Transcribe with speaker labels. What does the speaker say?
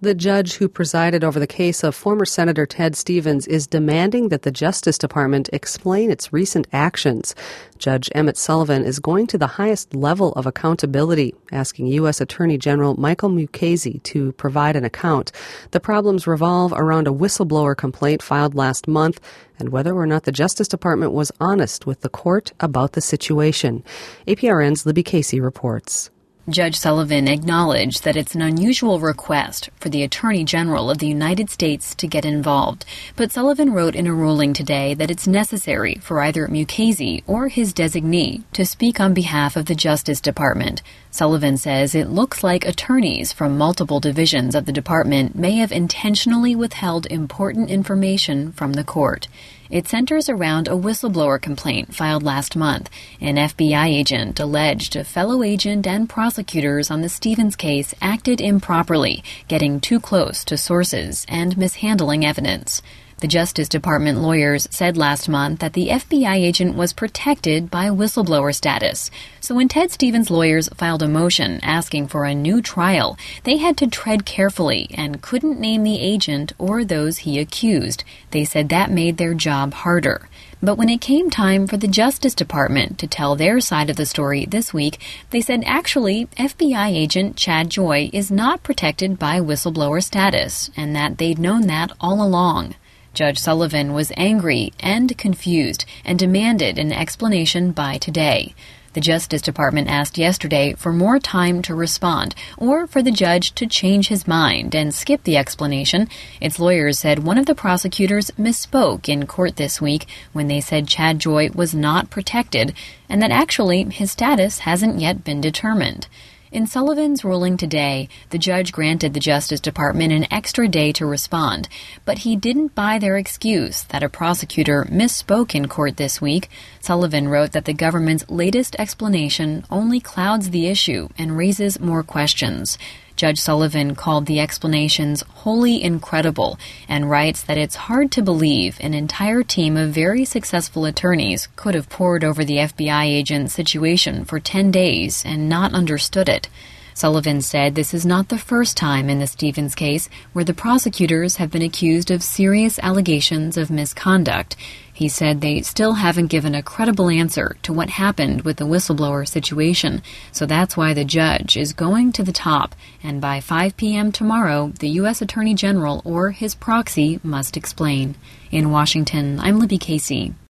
Speaker 1: The judge who presided over the case of former Senator Ted Stevens is demanding that the Justice Department explain its recent actions. Judge Emmett Sullivan is going to the highest level of accountability, asking U.S. Attorney General Michael Mukasey to provide an account. The problems revolve around a whistleblower complaint filed last month and whether or not the Justice Department was honest with the court about the situation. APRN's Libby Casey reports.
Speaker 2: Judge Sullivan acknowledged that it's an unusual request for the Attorney General of the United States to get involved, but Sullivan wrote in a ruling today that it's necessary for either Mukasey or his designee to speak on behalf of the Justice Department. Sullivan says it looks like attorneys from multiple divisions of the department may have intentionally withheld important information from the court. It centers around a whistleblower complaint filed last month. An FBI agent alleged a fellow agent and prosecutors on the Stevens case acted improperly, getting too close to sources and mishandling evidence. The Justice Department lawyers said last month that the FBI agent was protected by whistleblower status. So when Ted Stevens' lawyers filed a motion asking for a new trial, they had to tread carefully and couldn't name the agent or those he accused. They said that made their job harder. But when it came time for the Justice Department to tell their side of the story this week, they said actually FBI agent Chad Joy is not protected by whistleblower status and that they'd known that all along. Judge Sullivan was angry and confused and demanded an explanation by today. The Justice Department asked yesterday for more time to respond or for the judge to change his mind and skip the explanation. Its lawyers said one of the prosecutors misspoke in court this week when they said Chad Joy was not protected and that actually his status hasn't yet been determined. In Sullivan's ruling today, the judge granted the Justice Department an extra day to respond, but he didn't buy their excuse that a prosecutor misspoke in court this week. Sullivan wrote that the government's latest explanation only clouds the issue and raises more questions. Judge Sullivan called the explanations wholly incredible and writes that it's hard to believe an entire team of very successful attorneys could have pored over the FBI agent's situation for 10 days and not understood it. Sullivan said this is not the first time in the Stevens case where the prosecutors have been accused of serious allegations of misconduct. He said they still haven't given a credible answer to what happened with the whistleblower situation, so that's why the judge is going to the top, and by 5 p.m. tomorrow, the U.S. Attorney General or his proxy must explain. In Washington, I'm Libby Casey.